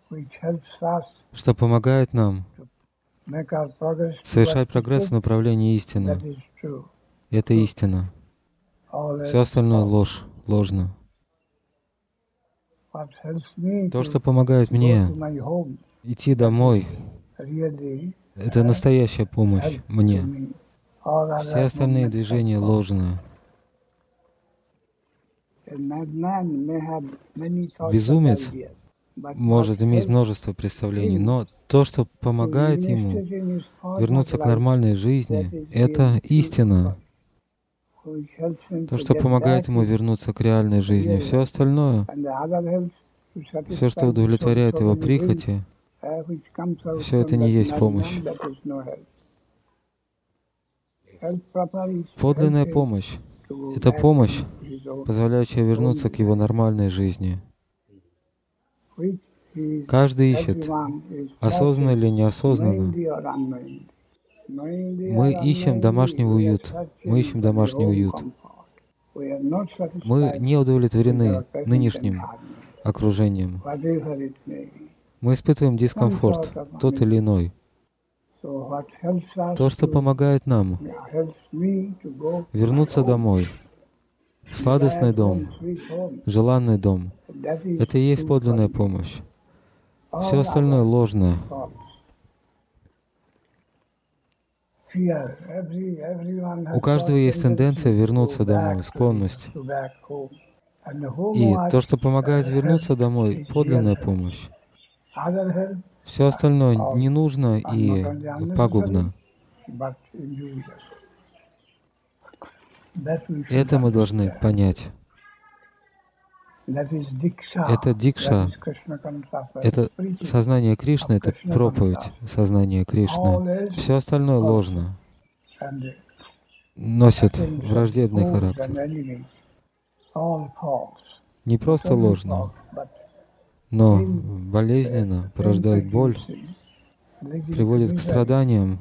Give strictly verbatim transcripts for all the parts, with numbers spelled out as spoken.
что помогает нам совершать прогресс в направлении истины. Это истина. Все остальное — ложь, ложно. То, что помогает мне идти домой, это настоящая помощь мне. Все остальные движения ложные. Безумец может иметь множество представлений, но то, что помогает ему вернуться к нормальной жизни, это истина. То, что помогает ему вернуться к реальной жизни. Все остальное, все, что удовлетворяет его прихоти, все это не есть помощь. Подлинная помощь — это помощь, позволяющая вернуться к его нормальной жизни. Каждый ищет, осознанно или неосознанно. Мы ищем домашний уют. Мы ищем домашний уют. Мы не удовлетворены нынешним окружением. Мы испытываем дискомфорт, тот или иной. То, что помогает нам вернуться домой, в сладостный дом, желанный дом, это и есть подлинная помощь. Все остальное ложное. У каждого есть тенденция вернуться домой, склонность. И то, что помогает вернуться домой, подлинная помощь. Все остальное не нужно и пагубно. Это мы должны понять. Это дикша, это сознание Кришны, это проповедь сознания Кришны. Все остальное ложно, носит враждебный характер. Не просто ложно, но болезненно, порождает боль, приводит к страданиям.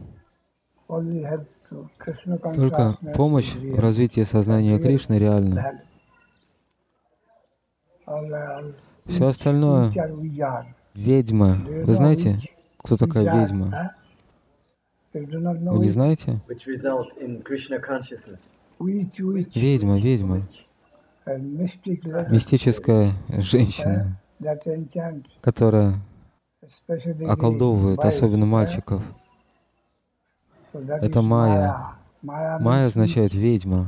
Только помощь в развитии сознания Кришны реальна. Все остальное — ведьма. Вы знаете, кто такая ведьма? Вы не знаете? Ведьма, ведьма. Мистическая женщина, которая околдовывает, особенно мальчиков. Это майя. Майя означает ведьма.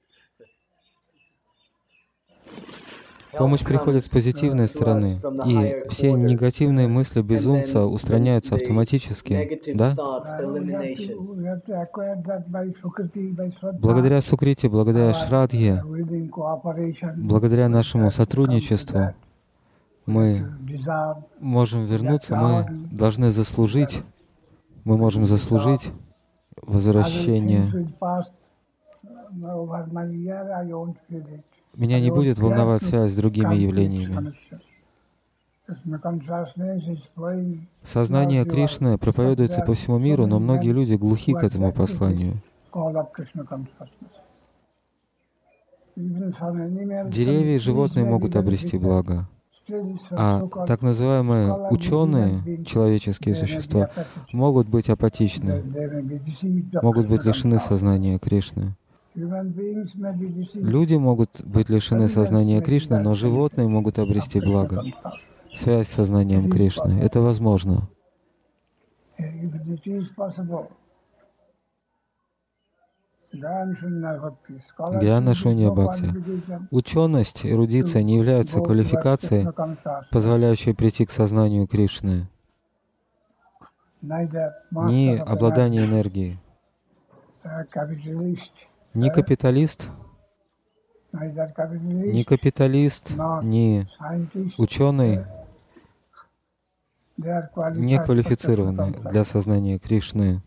Помощь приходит с позитивной стороны, и все негативные мысли безумца устраняются автоматически, да? Благодаря Сукрити, благодаря Шрадхе, благодаря нашему сотрудничеству, мы можем вернуться, мы должны заслужить, мы можем заслужить возвращение. Меня не будет волновать связь с другими явлениями. Сознание Кришны проповедуется по всему миру, но многие люди глухи к этому посланию. Деревья и животные могут обрести благо, а так называемые ученые, человеческие существа, могут быть апатичны, могут быть лишены сознания Кришны. Люди могут быть лишены сознания Кришны, но животные могут обрести благо. Связь с сознанием Кришны. Это возможно. Гьяна Шунья Бхакти. Ученость, эрудиция не являются квалификацией, позволяющей прийти к сознанию Кришны. Ни обладание энергией. Ни капиталист, ни капиталист, ни ученый не квалифицированы для сознания Кришны.